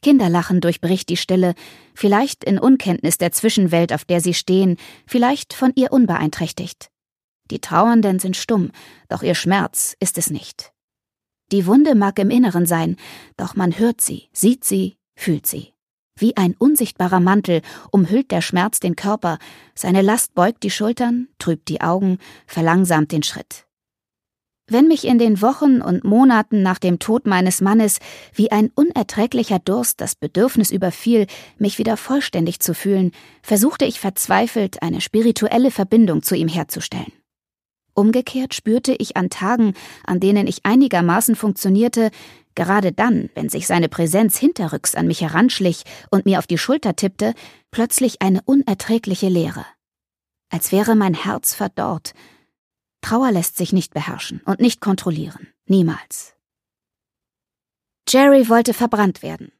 Kinderlachen durchbricht die Stille, vielleicht in Unkenntnis der Zwischenwelt, auf der sie stehen, vielleicht von ihr unbeeinträchtigt. Die Trauernden sind stumm, doch ihr Schmerz ist es nicht. Die Wunde mag im Inneren sein, doch man hört sie, sieht sie, fühlt sie. Wie ein unsichtbarer Mantel umhüllt der Schmerz den Körper, seine Last beugt die Schultern, trübt die Augen, verlangsamt den Schritt. Wenn mich in den Wochen und Monaten nach dem Tod meines Mannes wie ein unerträglicher Durst das Bedürfnis überfiel, mich wieder vollständig zu fühlen, versuchte ich verzweifelt, eine spirituelle Verbindung zu ihm herzustellen. Umgekehrt spürte ich an Tagen, an denen ich einigermaßen funktionierte, gerade dann, wenn sich seine Präsenz hinterrücks an mich heranschlich und mir auf die Schulter tippte, plötzlich eine unerträgliche Leere. Als wäre mein Herz verdorrt. Trauer lässt sich nicht beherrschen und nicht kontrollieren. Niemals. Jerry wollte verbrannt werden.